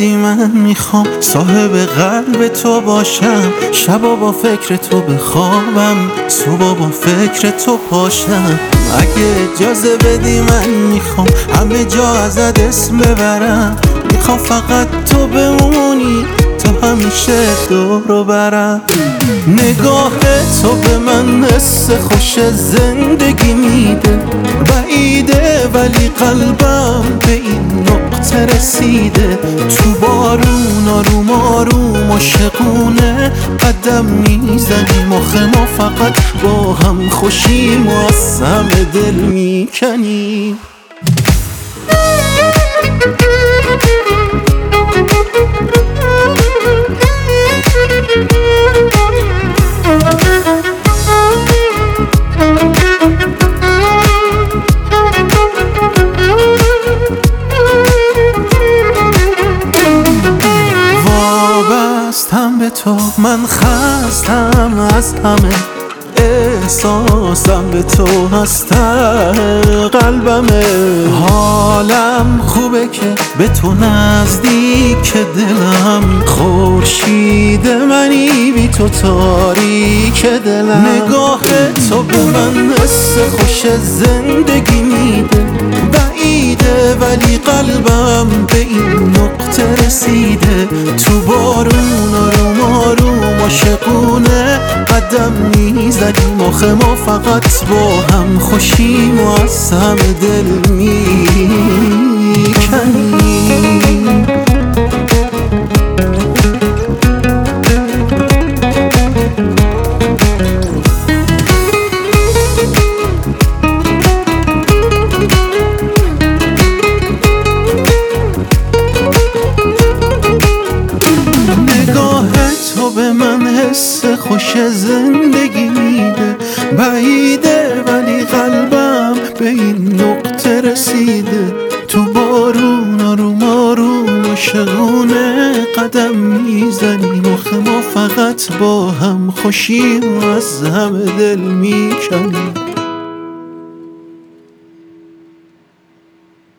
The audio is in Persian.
بدی من میخوام صاحب قلب تو باشم، شبا با فکر تو بخوابم، صبح با فکر تو پاشم. اگه اجازه بدی من میخوام همه جا ازت اسم ببرم، میخوام فقط تو بمونی تا همیشه دورو برم. نگاه تو به من حس خوش زندگی میده، بعیده ولی قلبم به این نقطه رسیده. تو بارون آروم آروم عاشقونه قدم میزنیم، آخه ما فقط با هم خوشیم و از همه دل میکنیم. وابستم به تو، من خستم از همه، احساسم به تو هسته قلبمه. حالم خوبه که به تو نزدیک دلم، خورشید منی بی تو تاریک دلم. نگاه تو به من حس خوش زندگی میده، بعیده ولی قلبم به این نقطه رسیده. تو بارون آروم آروم عاشقونه قدم میزنیم، آخه ما فقط با هم خوشیم و از همه دل میکنیم. به من حس خوش زندگی میده، بعیده ولی قلبم به این نقطه رسیده. تو بارون آروم آروم عاشقونه قدم میزنیم، آخه ما فقط با هم خوشیم و از همه دل میکنیم.